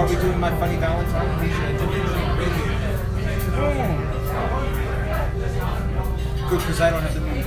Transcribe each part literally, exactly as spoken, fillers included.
Are we doing My Funny Valentine? Oh. Good, because I don't have the music.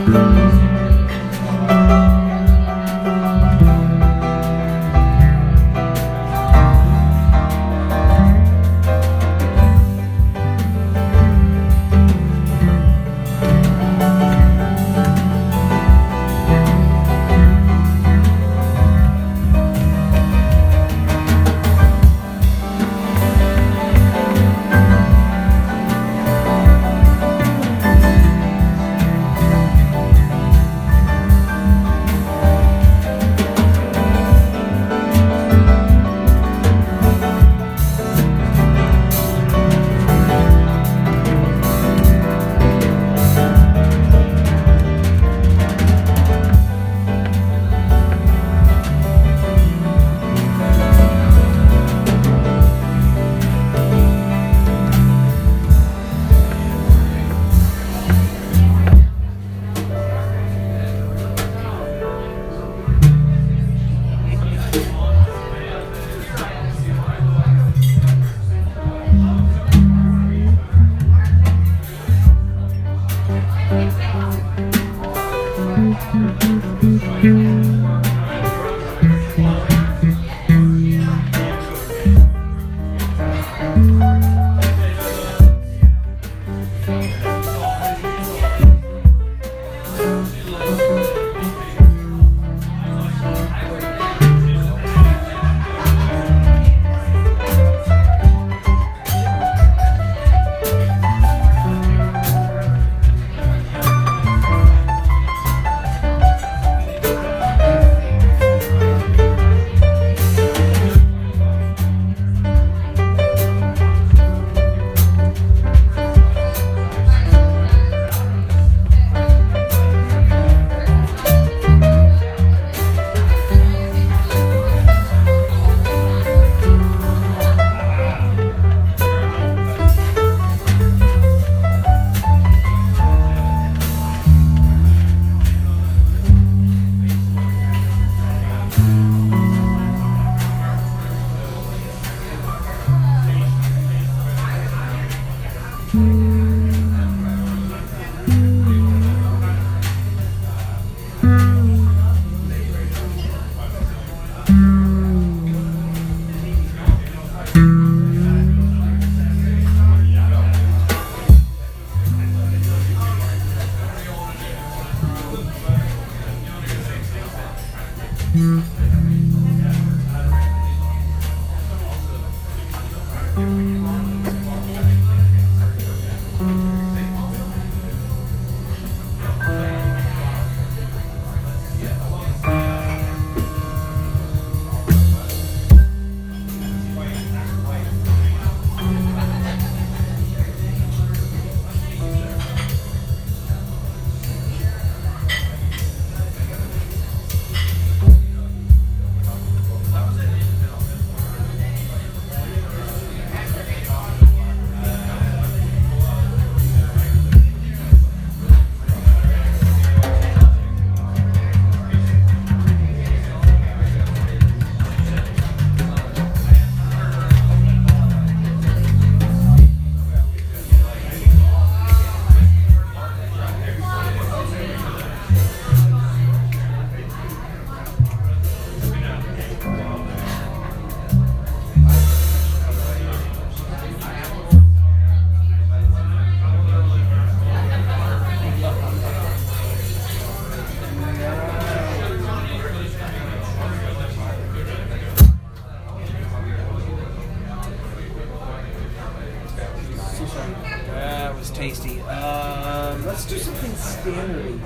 tasty. Um, let's do something standard.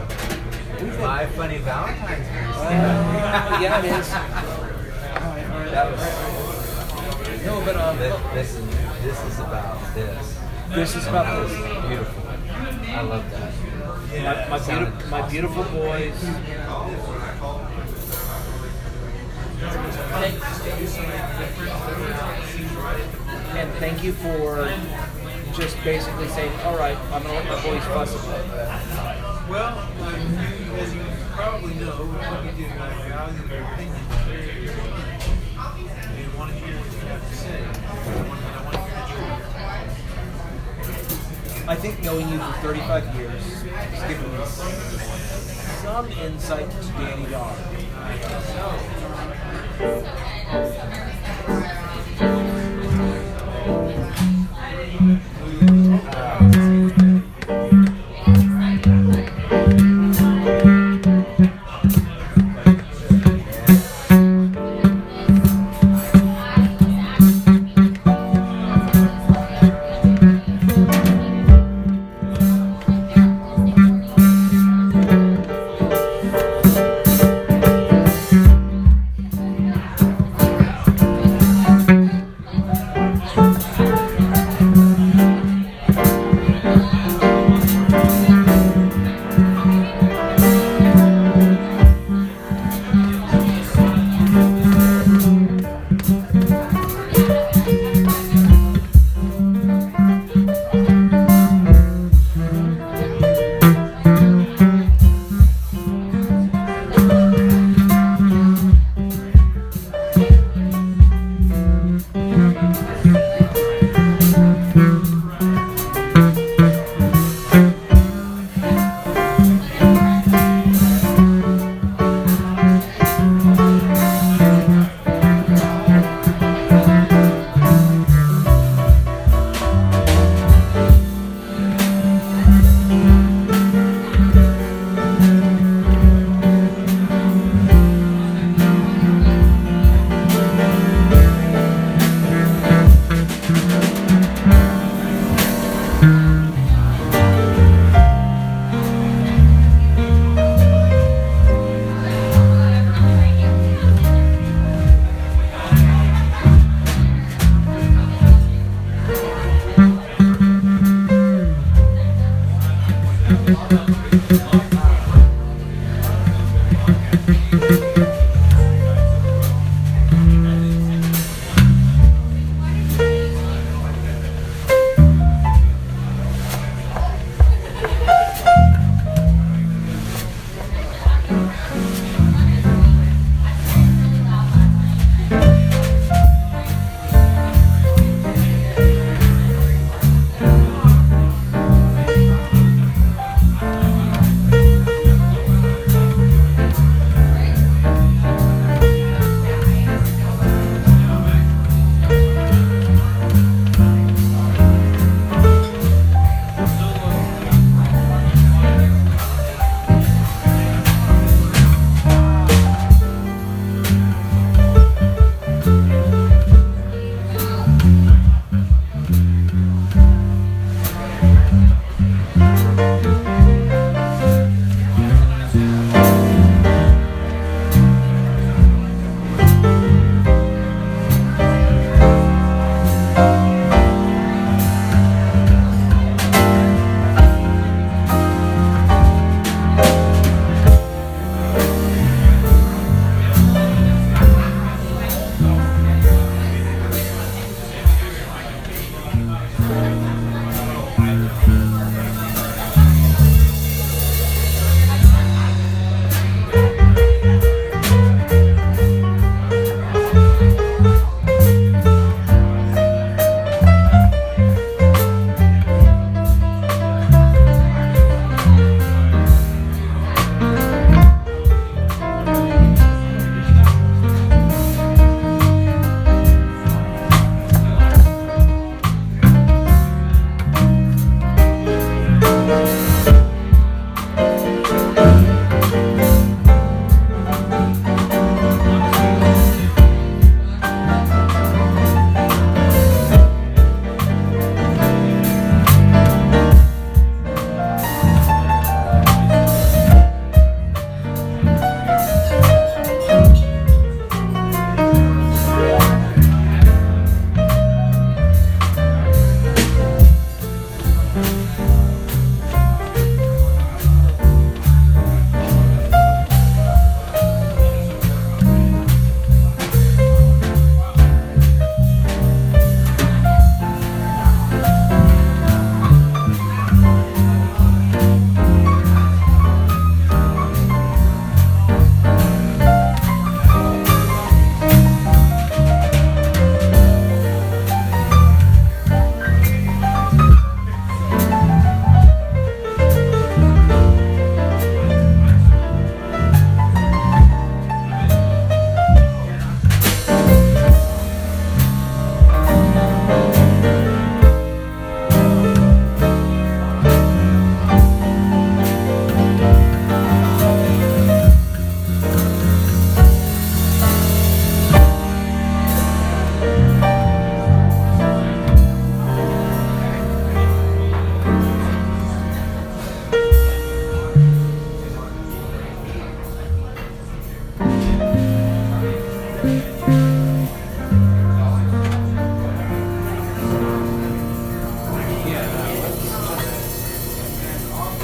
My Funny Valentine's Day. Uh, yeah, it is. That was, no, but um, this, this is this is about this. This is And about that this. was beautiful. I love that. My, my, beautiful, my beautiful boys. And thank you for just basically saying, all right, I'm going to let my boys fuss about that. Well, um, you, as you probably know, what we do like value their opinion. They want to hear what you have to say. I want to hear the truth. I think knowing you for thirty-five years has given me some insight to Danny Dog.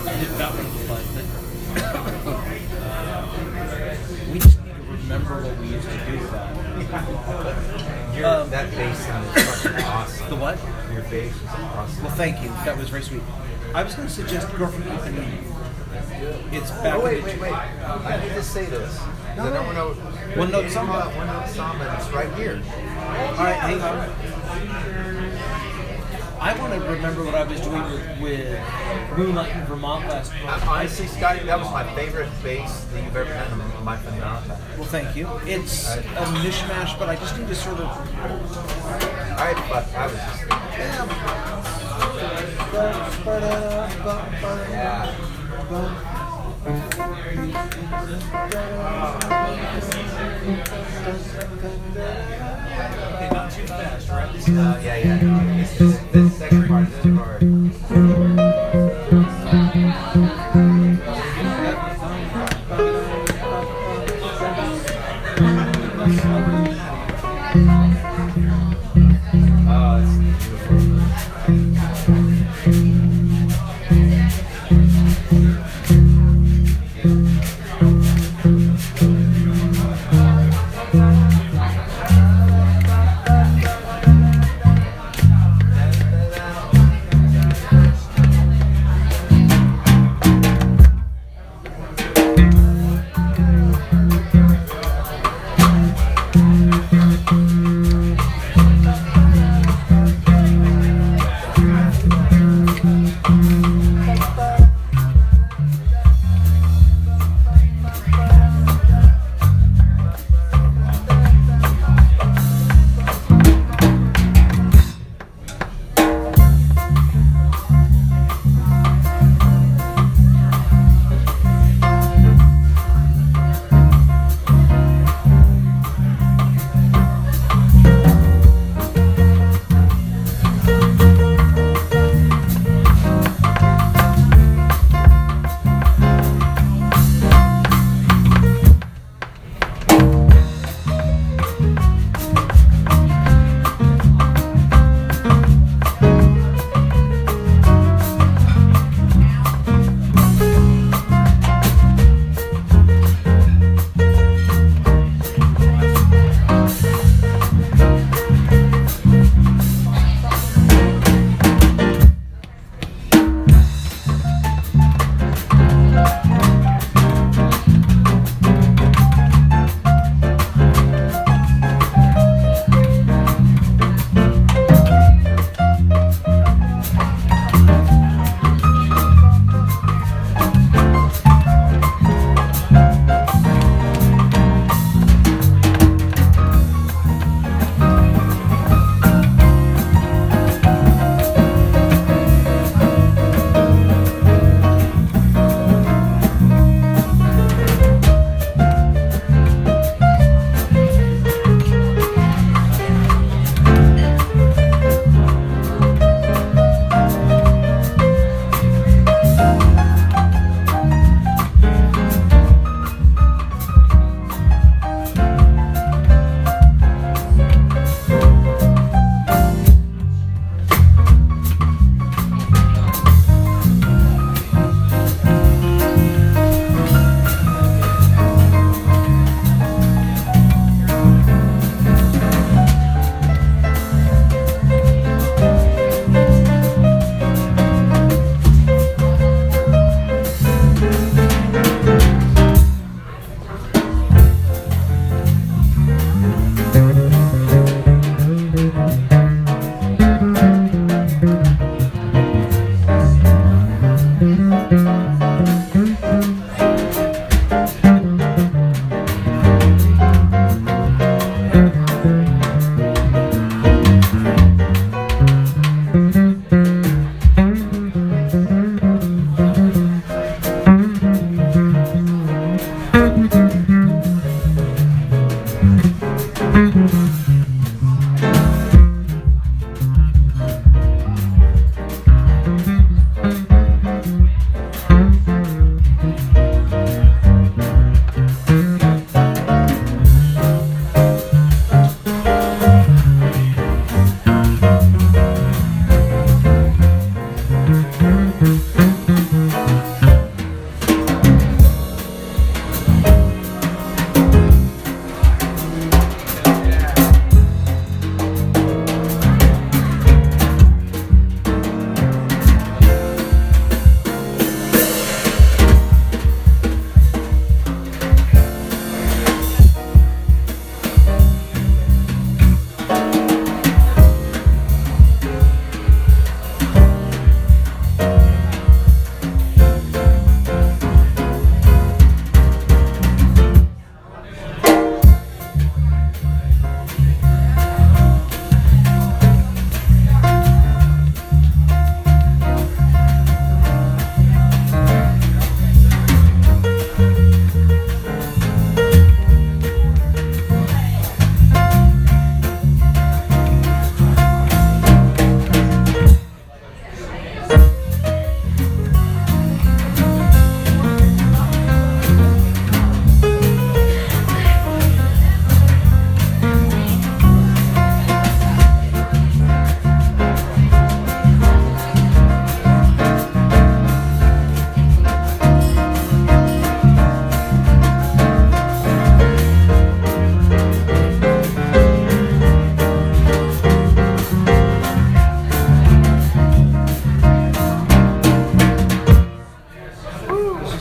That one was fun. But we just need to remember what we used to do with that. Your, Um, that bass sounded fucking awesome. The what? Your bass was awesome. Well, thank you. That was very sweet. I was going to suggest Girlfriend Epiphany. It's back Oh, wait, in the wait, wait. I need to say this. 'Cause I don't want to. One Note Samba. One Note Samba, and it's right here. All right, hang on. I want to remember what I was doing with, with Moonlight in Vermont last Uh, month. Honestly, Scotty, that was my favorite bass that you've ever done in My Funny Valentine. Well, thank you. It's a mishmash, but I just need to sort of. I, but I was just. Yeah. Okay, not too fast, right? This Uh, yeah, yeah. It's this, this second part, this part. Oh, it's beautiful.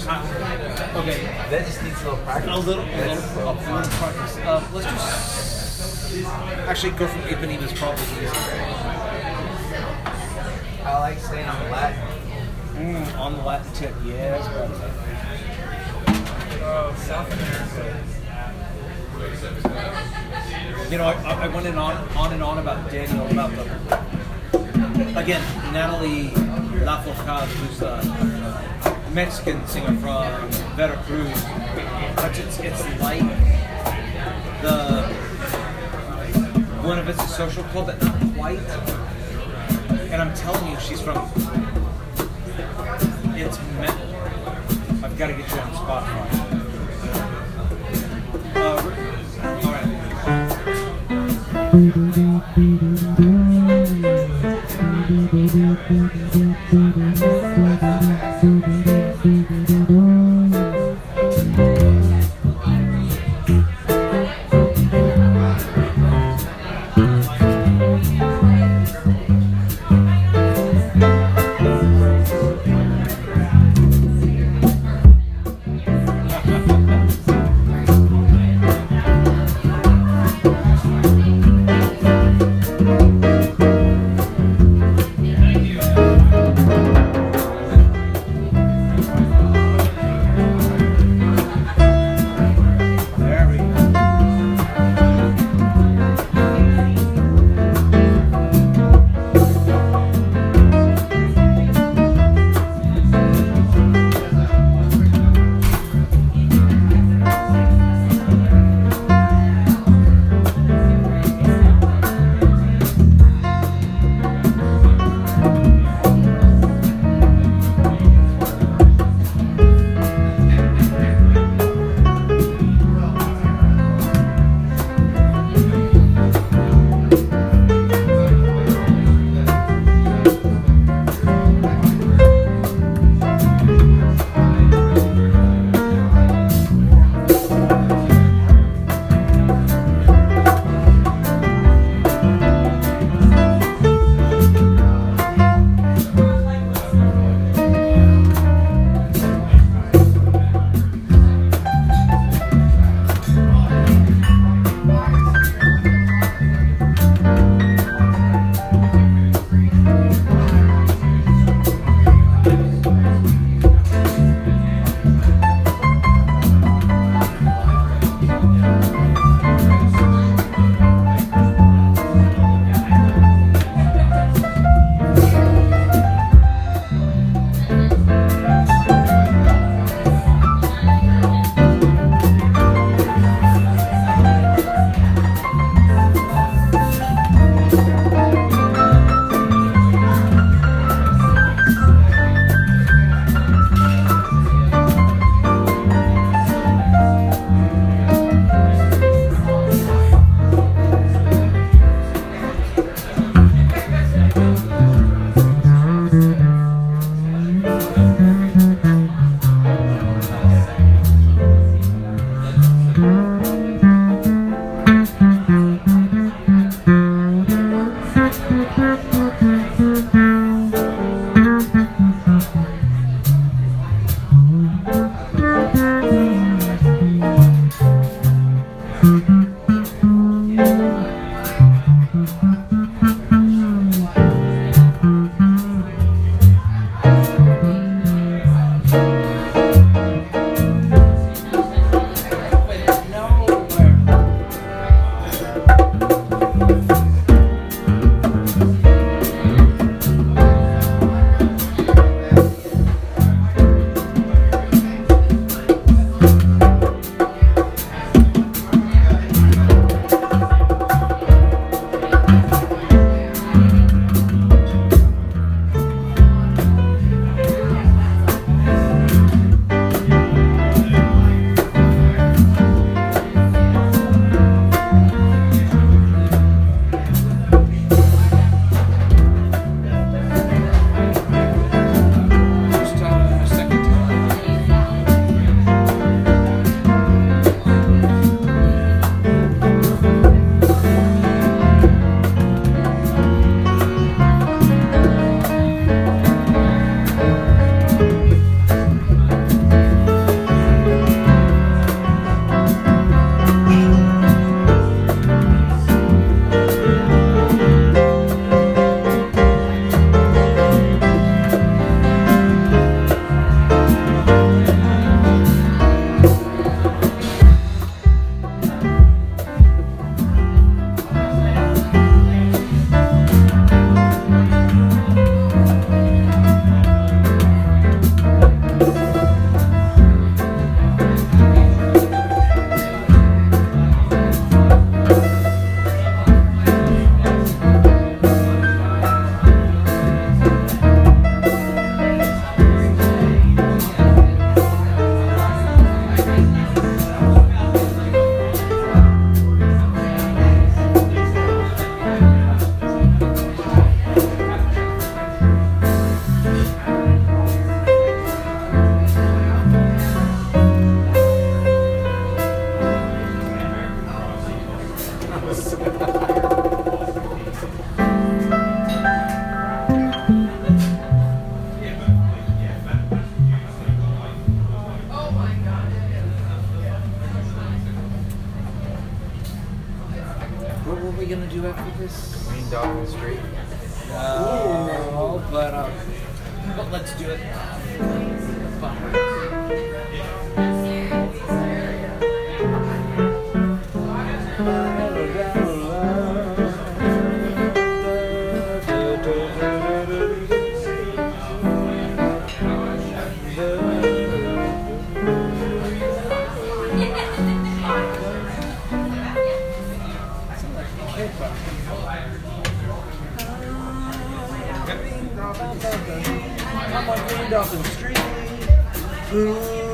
Okay. That just needs a little practice. A little, a That's little, so a fun. little practice. Uh, let's just actually go from Ipanema is probably easier. I like saying I'm Latin. Mm, on the Latin tip, yes, brother. Oh, South America. You know, I, I went in on, on and on about Daniel, about the, again, Natalie Lafourcade, who's the Mexican singer from Veracruz. But it's, it's like the Buena Vista Social Club, but not quite. And I'm telling you, she's from, it's metal. I've got to get you on Spotify. Uh, all right. we gonna do after this? Green Dolphin Street. No, but um, but let's do it. I'm on Green Dolphin Street. Who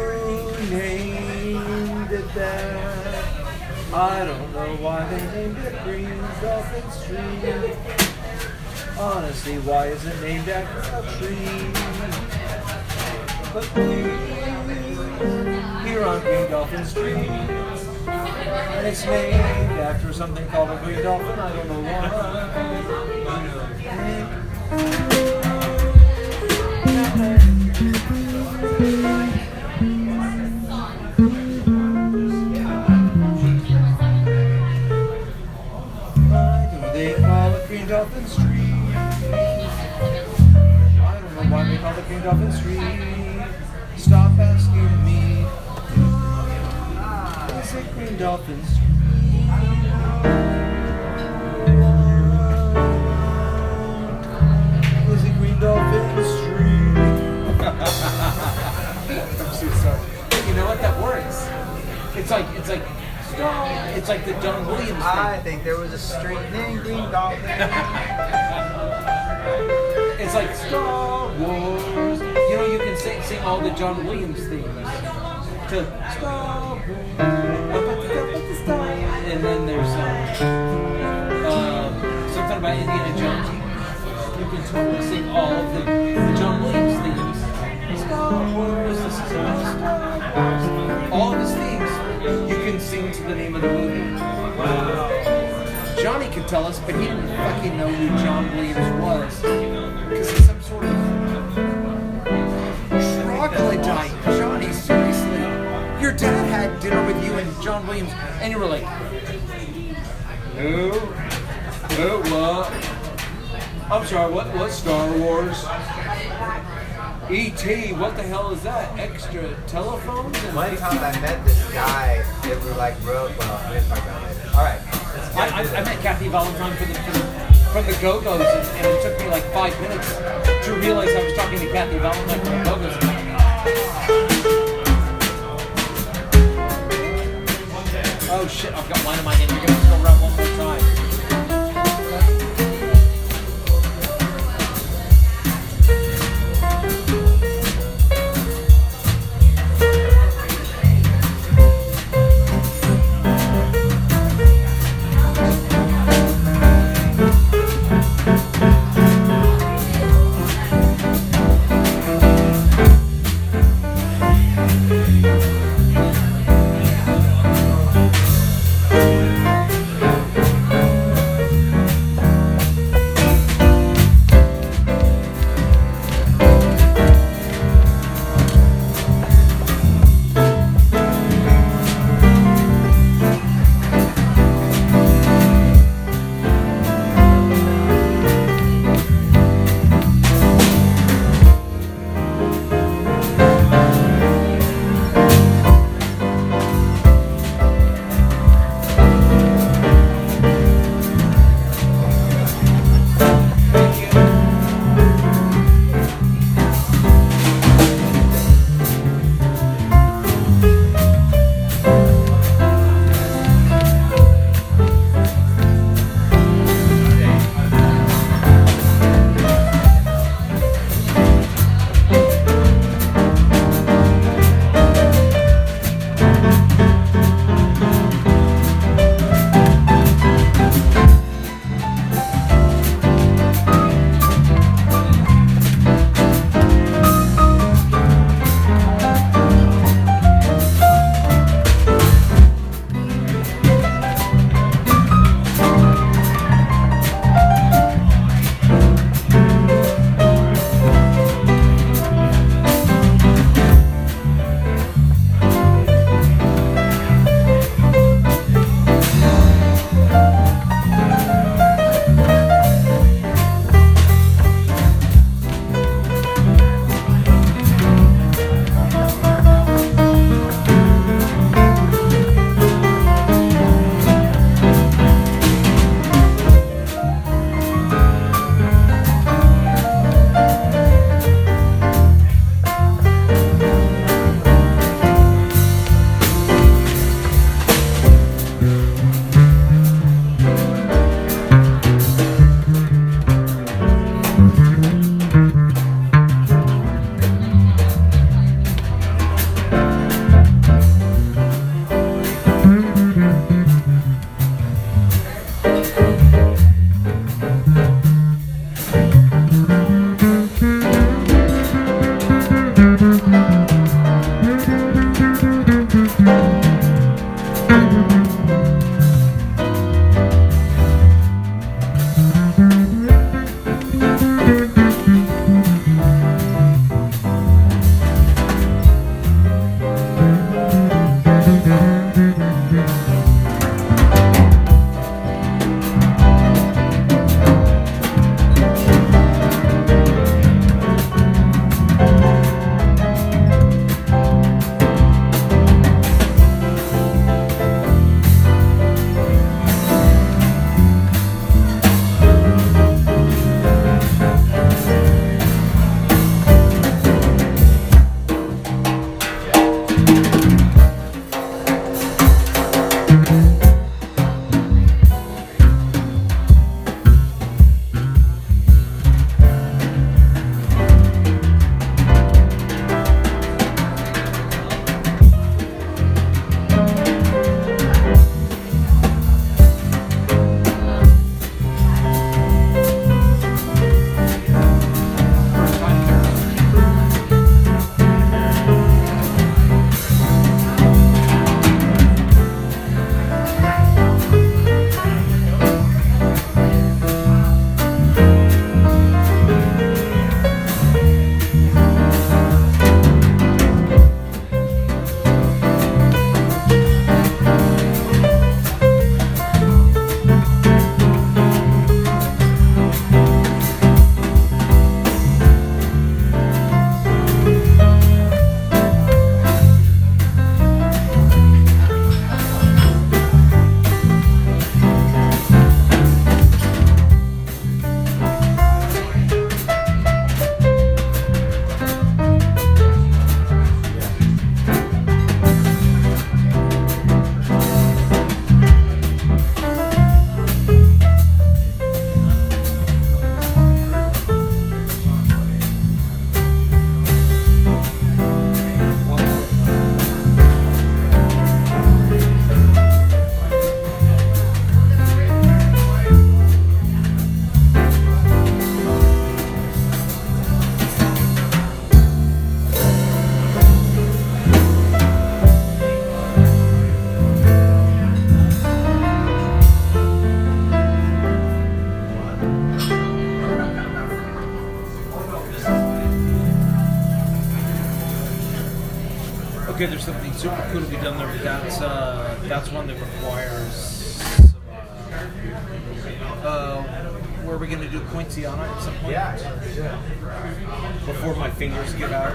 named it that? I don't know why they named it Green Dolphin Street. Honestly, why is it named after a tree? But please, here on Green Dolphin Street, and it's named after something called a green dolphin. I don't know why. They call it Green Dolphin Street. I don't know why they call it Green Dolphin Street. Stop asking me. Is it Green Dolphin Street? Is it Green Dolphin Street? I'm so sorry. You know what? That works. It's like it's like. It's like the John Williams thing. I think there was a street named Green Dolphin. It's like Star Wars. You know, you can sing, sing all the John Williams themes to Star Wars. And then there's um, um, something about Indiana Jones. You can totally sing all of the, the John Williams themes. Star Wars. This is Star Wars. All of his themes. You can sing to the name of the movie. Wow. Johnny could tell us, but he didn't fucking know who John Williams was. Because he's some sort of troglodyte. Johnny, seriously. Your dad had dinner with you and John Williams, and you were like, who? Who? What? I'm sorry, what? What? Star Wars? E T, what the hell is that? Extra telephones? And One time I met this guy that were like, bro, well, I'm going to talk about it later. All right. I, I, I met Kathy Valentine for the, for the, from the Go-Go's, and, and it took me like five minutes to realize I was talking to Kathy Valentine from the Go-Go's. Oh shit, I've got Dynamite in. You're going to go around one more time. okay, there's something super cool to be done there, but that's uh, that's one that requires some, uh, uh, where are we going to do Poinciana at some point? Yeah, yeah, yeah. Before my fingers give out.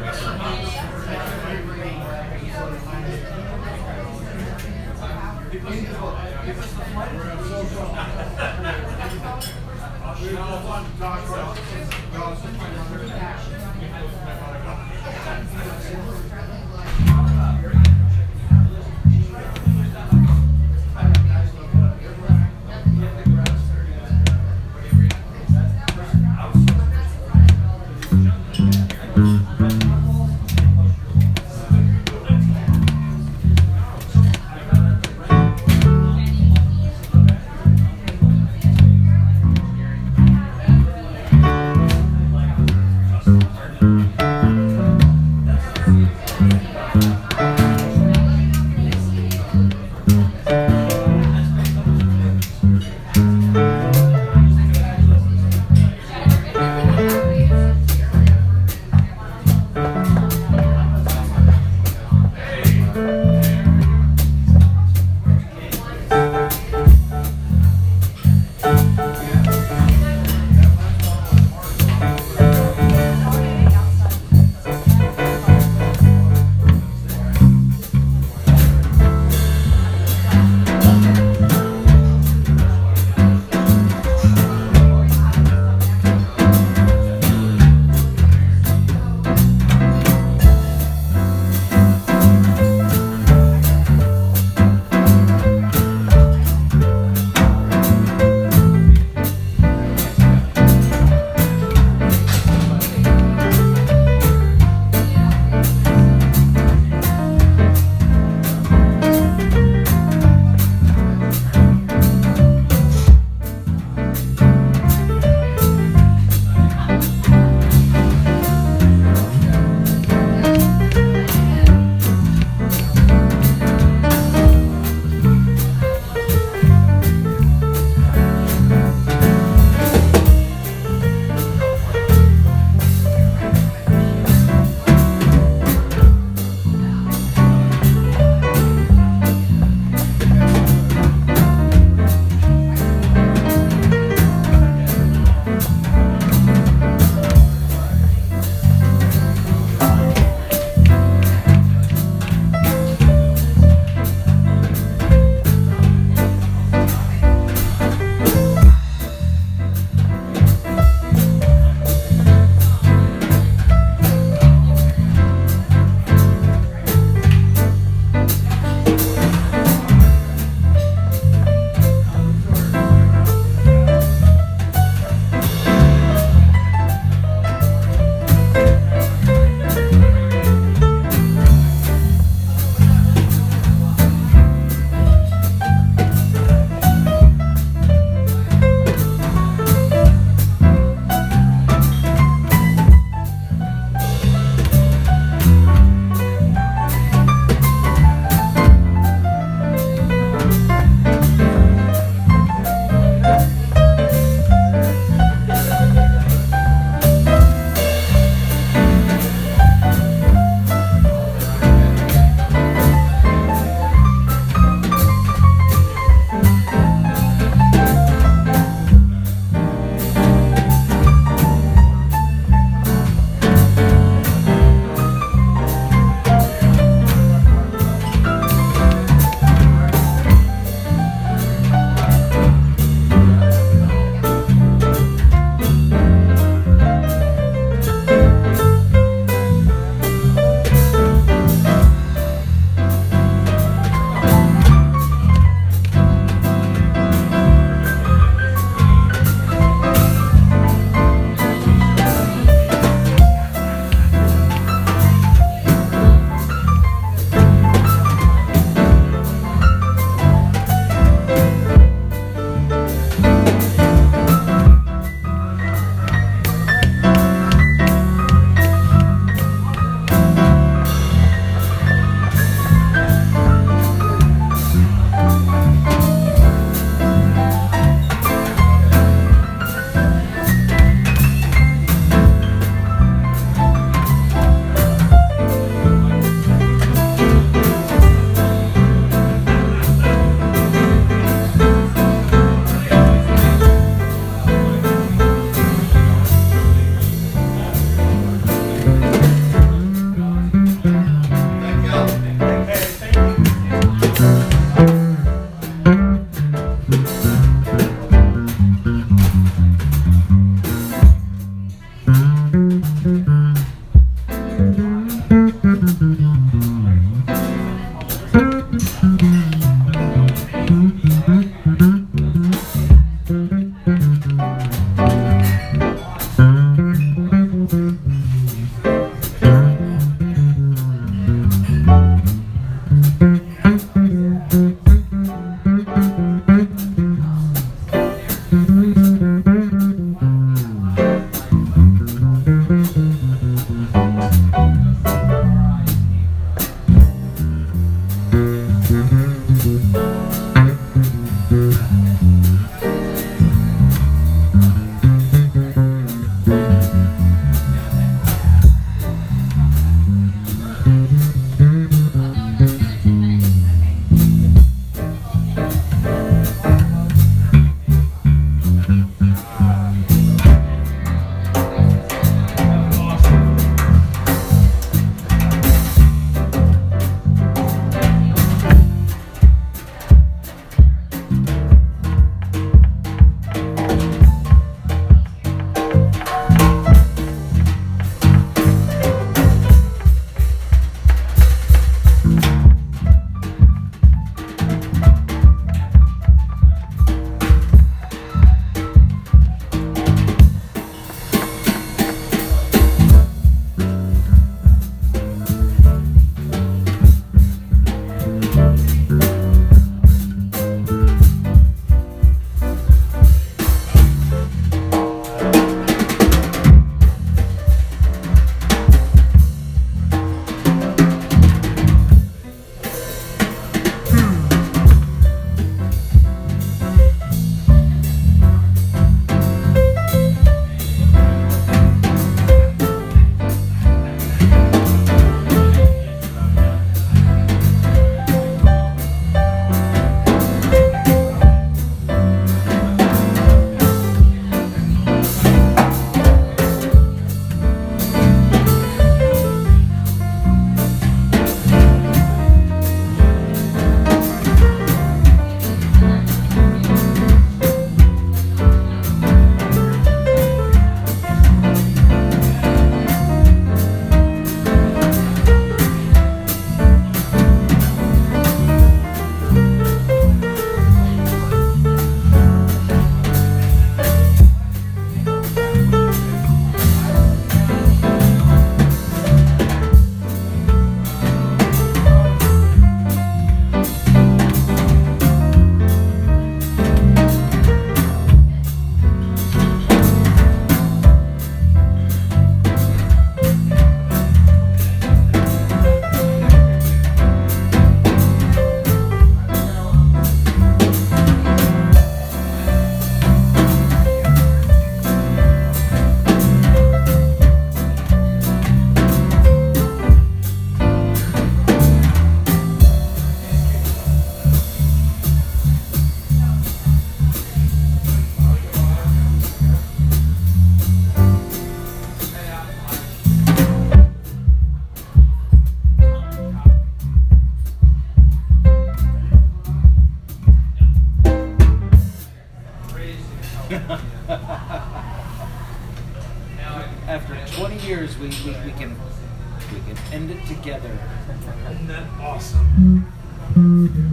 we, we, we can we can end it together. Isn't that awesome? And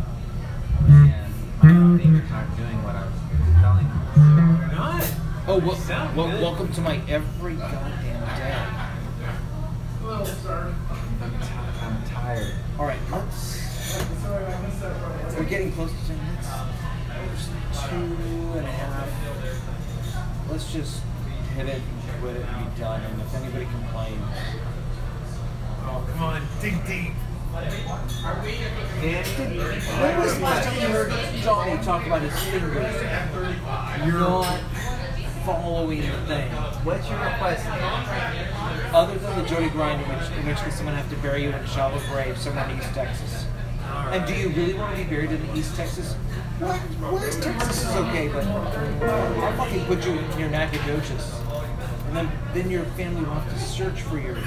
my fingers aren't doing what I was telling them. They're not. Oh, well, Sound well good. welcome to my every goddamn day. I'm, t- I'm tired. All right, let's. We're getting close to ten minutes. Two and a half. Let's just hit it, quit it, and be done. And if anybody complains, Oh, come on, dig deep. when was the last time you heard Johnny talk about his fingers? You're not following the thing. What's your request? Other than the Jody grind, in which, in which case someone have to bury you in a shallow grave somewhere in East Texas. And do you really want to be buried in East Texas? What? West Texas is okay, but I'll fucking put you in your Nacogdoches. And then, then your family will have to search for your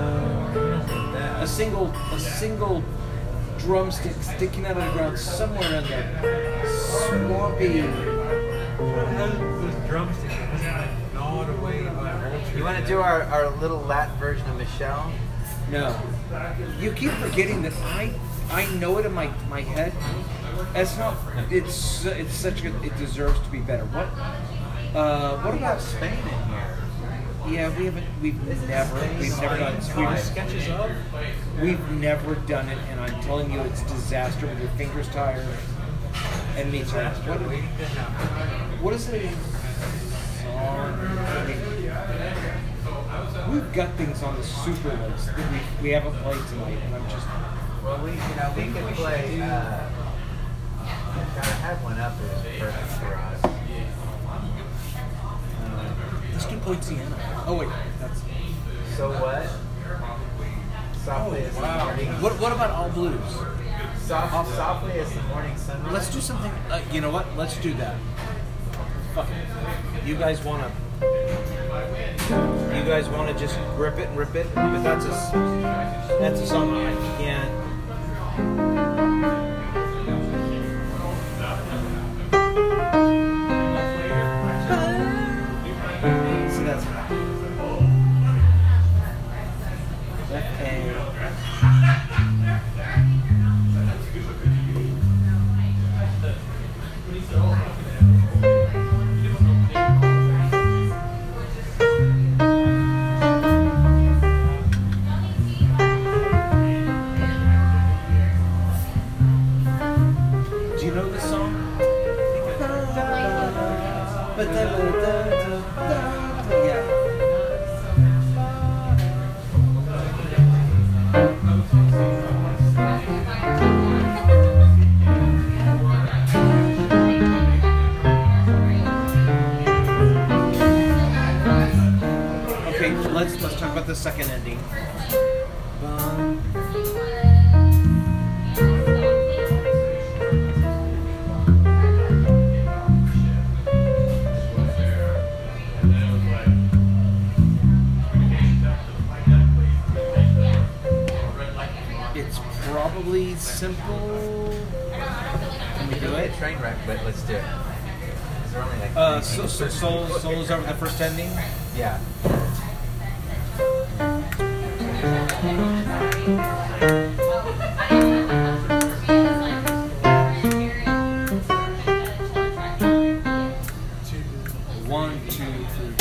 a single a single drumstick sticking out of the ground somewhere in the swampy. Those drumsticks are gnawed away by vultures. You want to do our, our little Latin version of Michelle? No, you keep forgetting that I I know it in my my head. It's not. It's it's such a. It deserves to be better. What? Uh, what We about have Spain in here. Yeah, we haven't. We've never. We've never done it. We've We've, sketches of. we've never done it, and I'm telling you, it's disaster with your fingers tired and me tired. Disaster What, waiting to happen. what is it? Song? I mean, we've got things on the super list that we we haven't played tonight, and I'm just. Well, we, you know, we could play, uh, gotta have one up that's perfect for us. Let's do Poinciana. Oh wait, that's. So what? Softly as the morning. What what about all blues? Soft, softly as the morning sunrise. Let's do something. Uh, you know what? Let's do that. Fuck it. You guys wanna? You guys wanna just rip it and rip it? But that's a s- that's a song I can't. See, that's that A. Do you know this song? Yeah. Okay, let's let's talk about the second ending. It's probably simple. Can we do a it? train wreck, but let's do it. Is there only like Uh, three so, so, things? soul, soul is over the first ending. Yeah. One, two, three.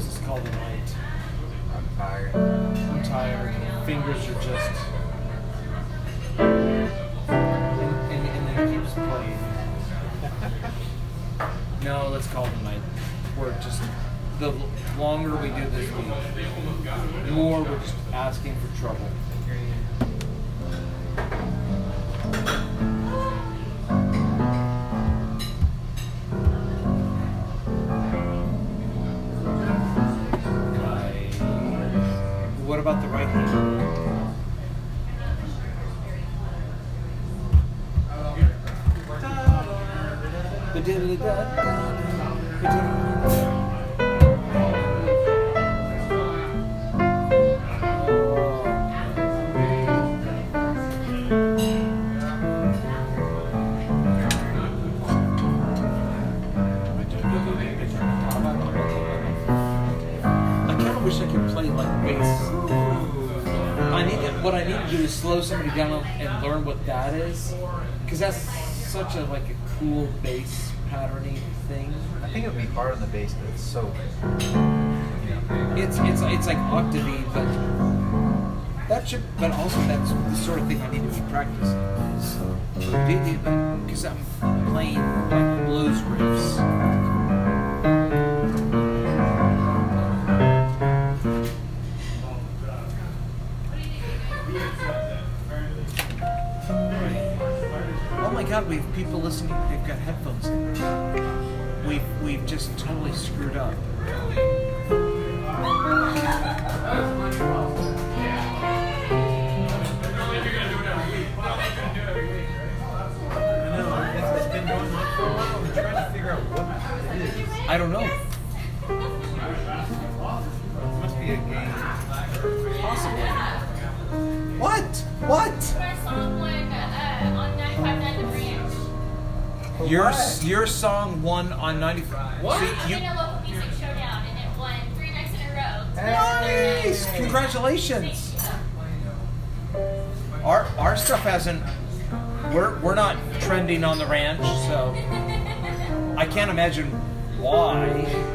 suppose it's called a night. I'm tired. I'm tired. Fingers are just. And, and, and then it keeps playing. No, let's call it a night. We're just. The longer we do this week, the more we're just asking for trouble. Right. What about the right hand? Wish I could play like bass. I need to, what I need to do is slow somebody down and learn what that is, because that's such a like a cool bass patterny thing. I think it would be hard on the bass, but it's so. It's it's it's like octavey, but that should. But also that's the sort of thing I need to be practicing. Because I'm playing like blues riffs. Oh my God, we have people listening. They've got headphones in. We've we've just totally screwed up. I don't know. Must be a game. Possibly. What? What? Your your song won on ninety-five. What? See, I you, did a local music showdown and it won three nights in a row. nice! Congratulations. Our our stuff hasn't. We're we're not trending on the ranch, so I can't imagine why.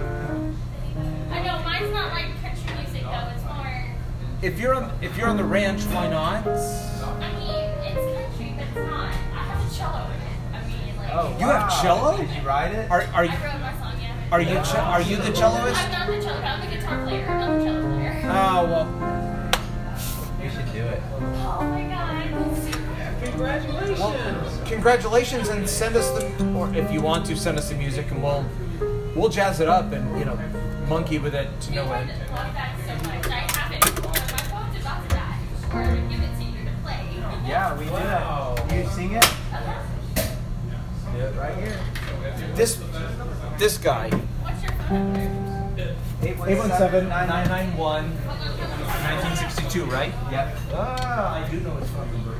I know mine's not like country music though. It's more. If you're on if you're on the ranch, why not? I mean, it's country, but it's not. I have a cello in it. I mean, like. Oh, You wow. have cello? Did you write it? Are are you I wrote my song, yeah. are you ce- are you the celloist? I'm not the cello. I'm the guitar player. I'm not the cello player. Oh well. You should do it. Oh my god. Congratulations. Well, congratulations, and send us the, or if you want to, send us the music, and we'll we'll jazz it up and you know monkey with it to You no love end. it- love that so much. I have it on my phone to talk to that or give it to you to play. Yeah, we Wow. do it. You sing it? Uh-huh. Do it right here. This this guy. What's your phone number? eight one seven, nine nine one. Hold on, hold on, hold on. nineteen sixty-two, right? Yep. Ah, I do know his phone number.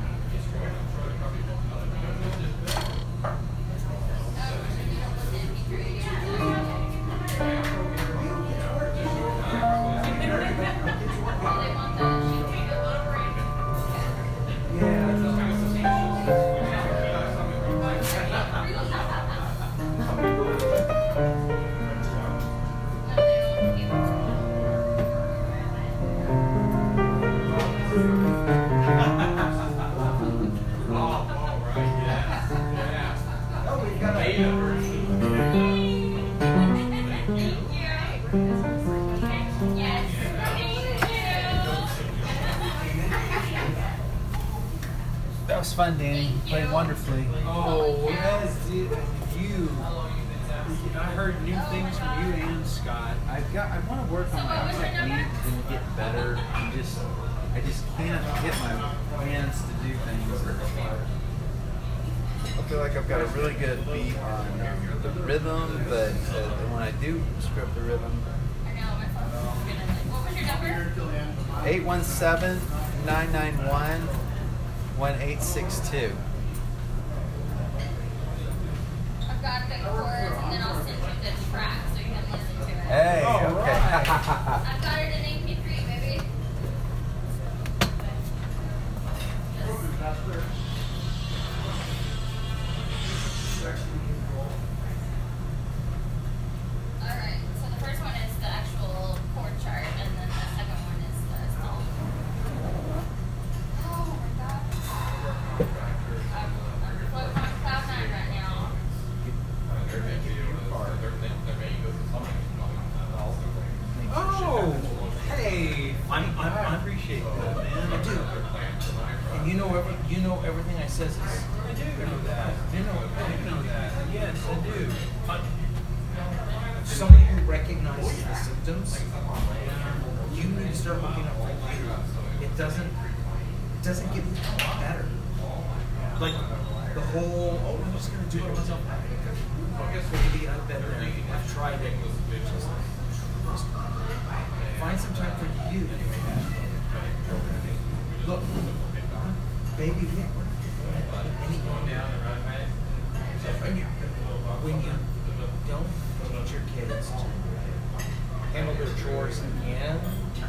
That was fun, Danny. You played wonderfully. Oh, as did you. I heard new things from you and Scott. I've got. I want to work on my technique and get better. And just, I just can't get my hands to do things. I feel like I've got a really good beat on um, the rhythm, but uh, when I do screw up the rhythm, I know, my phone's gonna. What was your number? eight one seven, nine nine one, one eight six two. I've got the chords and then I'll send you the track so you can listen to it. Hey, Oh, okay. I've got it in A P three, baby. Alright, so the first one is the actual I'm, I'm, I I'm appreciate that, man. I do. And you know every, you know everything I says is. I do know that. You know, I do know that. Yes, I do. uh, somebody who recognizes the symptoms, you need to start looking up for you. It doesn't, it doesn't get better. Like the whole, oh, I'm just gonna do it myself. Maybe I better. I've tried it. Just, just find some time for you. Look, baby, we ain't when you, when you don't teach your kids to handle their chores and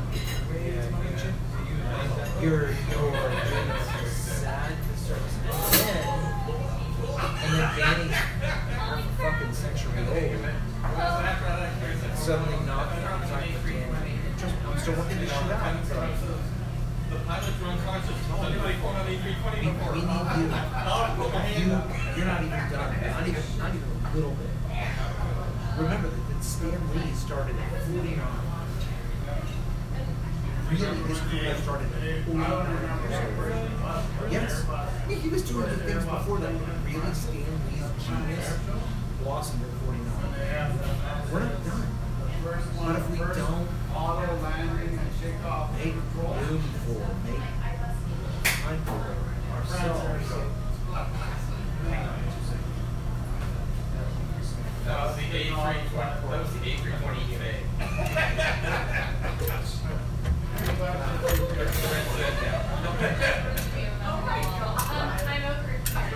you're you're sad to service. And then and then Danny's half a fucking century old. Suddenly not talking to Danny. Just, I'm still working this shit out. The pilot's run conscious. Anybody phone on A three twenty We, before? we need you. You, you're not even done. Not even, not even a little bit. Remember that, that Stan Lee started at forty-nine. Really, his career started at forty-nine years old. Yes. Yeah, he was doing good things before that. Really, Stan Lee's genius blossomed at forty-nine. We're not done. But if we don't Auto landing and shake off. make room for, make time for ourselves. That was the A three twenty. That was the A three twenty eBay. I'm over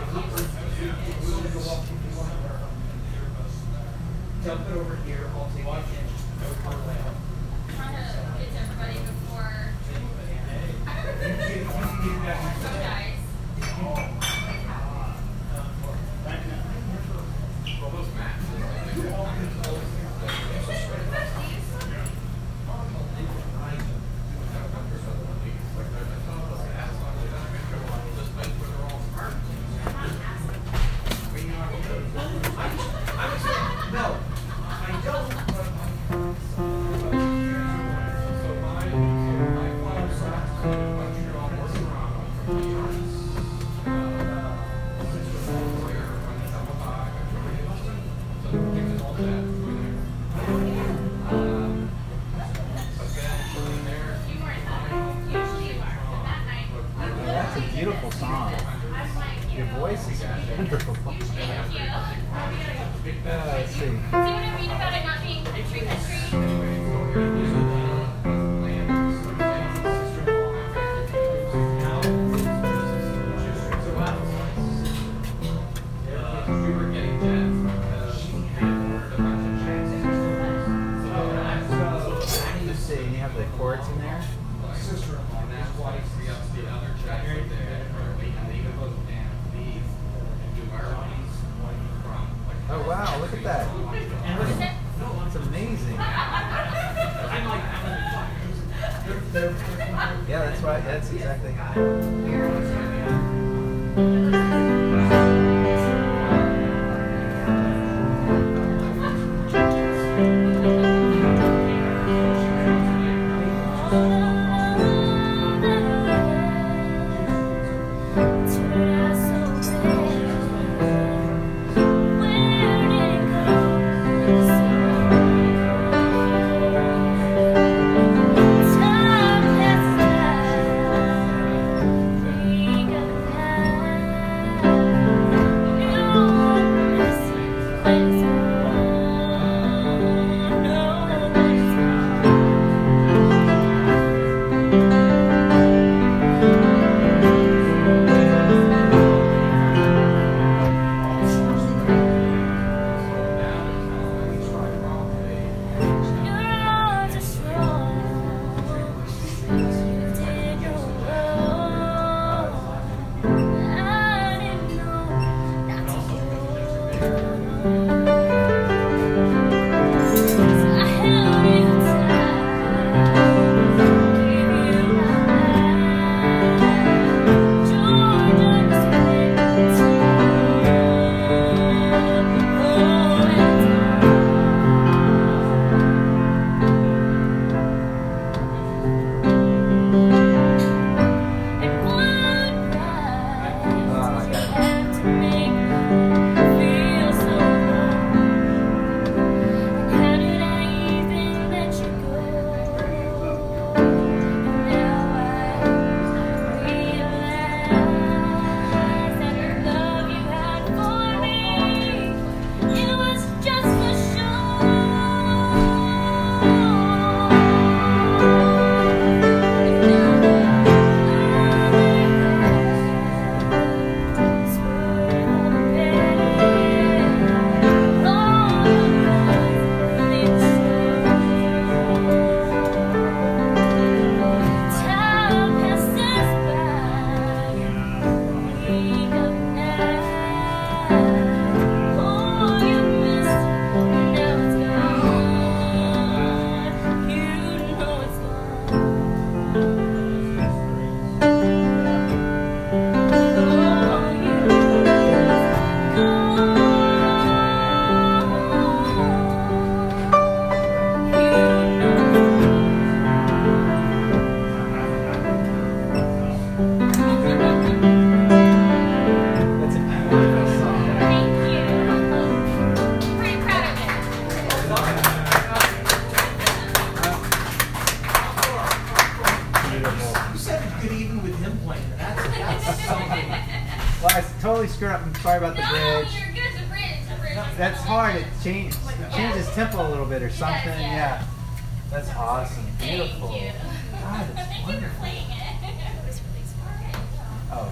Dump it over here, I'll take it and just go for it. trying to get to everybody before you guys. Well, those No, I don't. You weren't. Usually you are. But that night, you That's a beautiful song. I'm like, Your voice is wonderful. thank you. Uh, let's see. See what I mean about it not being country country? You see, and you have the chords in there. Oh wow, look at that. It's amazing. Yeah, that's right. That's exactly. Time passes by. Well, I totally screwed up. I'm sorry about the No, bridge. you're good. The bridge. The bridge. is That's a hard. little It changes, it changes tempo a little bit or something. yeah. Yeah. That's awesome. Thank Beautiful. you. God, that's Thank you for wonderful. playing it. It was really smart. Oh.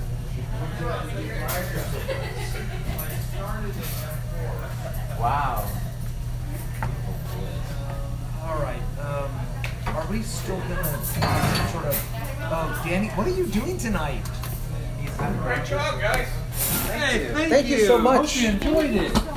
Wow. All right. Um, are we still gonna sort of? Oh, Danny, what are you doing tonight? Great job, guys. Hey, Thank you so much. Hope you enjoyed it.